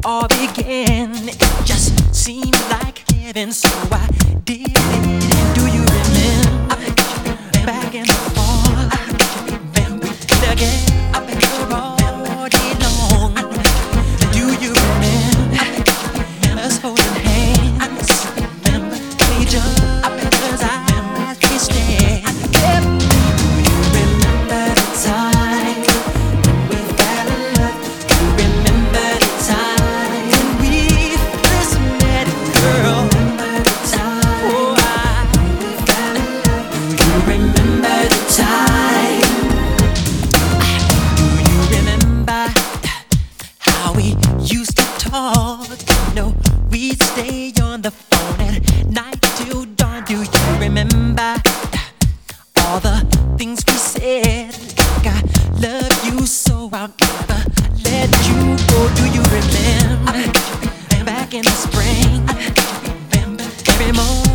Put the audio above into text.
all began. It just seemed like heaven, so I did it. And do you remember back in the fall? We did together all day long. Do you remember us holding hands? Each other's eyes we stare. Do you remember the time we fell in love? Do you remember the time when we first met, girl? Oh, we fell in love. Do you remember the time? Do you remember how we used to talk? No, we'd stay on the phone at night till dawn. Do you remember all the things we said? Like I love you, so I'll never let you go. Do you remember back in the spring? Every morning